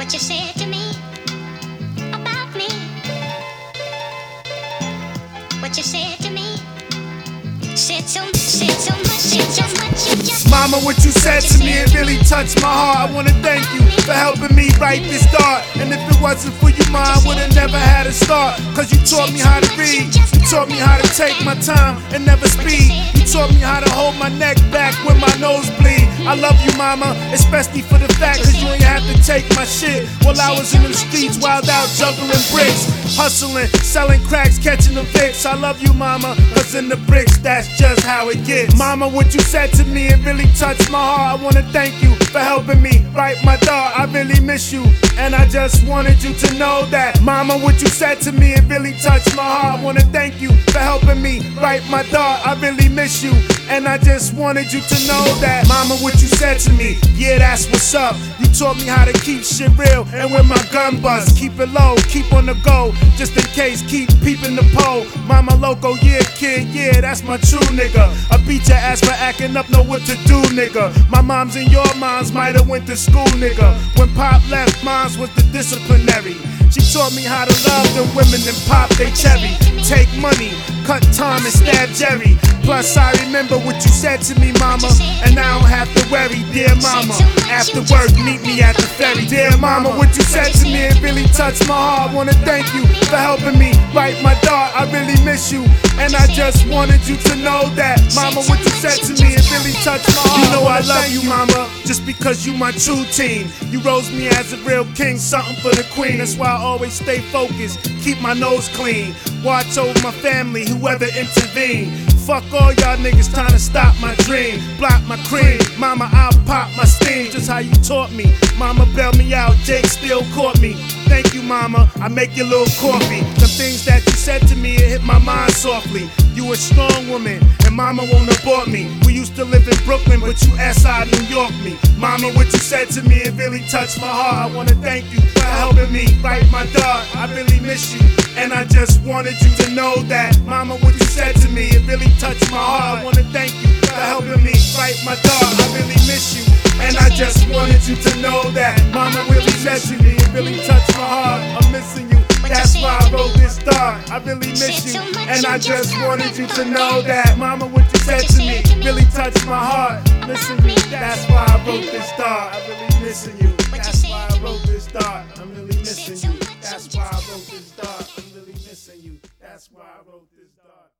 What you said to me about me. What you said to me. Said so much, Mama, what you said to me, it really touched my heart. I wanna thank you for helping me write this start. And if it wasn't for you, Ma, I would've never had a start. Cause you taught me how to read, you taught me how to take my time and never speed. You taught me how to hold my neck back when my nose bleed. I love you, Mama, especially for the fact cause you ain't have to take my shit while I was in the streets, wild out juggling bricks, hustling, selling cracks, catching the Vicks. I love you, Mama, cause in the bricks, that's just how it gets. Mama, what you said to me, it really touched my heart. I wanna thank you for helping me write my thought. I really miss you, and I just wanted you to know that. Mama, what you said to me, it really touched my heart. I wanna thank you for helping me write my thought. I really miss you, and I just wanted you to know that. Mama, what you said to me, yeah, that's what's up. You taught me how to keep shit real, and when my gun busts, keep it low, keep on the go, just in case, keep peeping the pole. Mama loco, yeah, kid, yeah, that's my true nigga. I beat your ass for acting up, know what to do, nigga. My moms and your moms might've went to school, nigga. When Pop left, moms was the disciplinary. She taught me how to love the women and pop they cherry. Take money, cut time and stab Jerry. Plus I remember what you said to me, Mama, and I don't have to worry. Dear Mama, after work meet me at the ferry. Dear Mama, what you said to me, it really touched my heart. I wanna thank you for helping me write my thought. I really miss you, and I just wanted you to know that. Mama, what you said to me, it really touched my heart. You know I love you, Mama, just because you my true team. You rose me as a real king, something for the queen. That's why I always stay focused, keep my nose clean, watch over my family, whoever intervene. Fuck all y'all niggas trying to stop my dream, block my cream. Mama, I'll pop my steam, just how you taught me. Mama bailed me out, Jake still caught me. Thank you, Mama, I make your little coffee. The things that you said to me, it hit my mind softly. You a strong woman, and Mama won't abort me. We used to live in Brooklyn, but you outside New York me. Mama, what you said to me, it really touched my heart. I wanna thank you for helping me write my thought. I really miss you, and I just wanted you to know that. Mama, what you said to me, it really touched my heart. I wanna thank you for helping me write my thought. I really miss you, and I just wanted you to know that. Mama really said to me, it really touched my heart. I'm missing you, that's why I wrote this thought. I really miss you, and I just wanted you to know that. Mama, what you said to me really touched my heart. Missing you, that's why I wrote this thought. I really missing you, that's why I wrote this thought. I'm really missing you, that's why I wrote this thought. I'm really missing you, that's why I wrote this thought.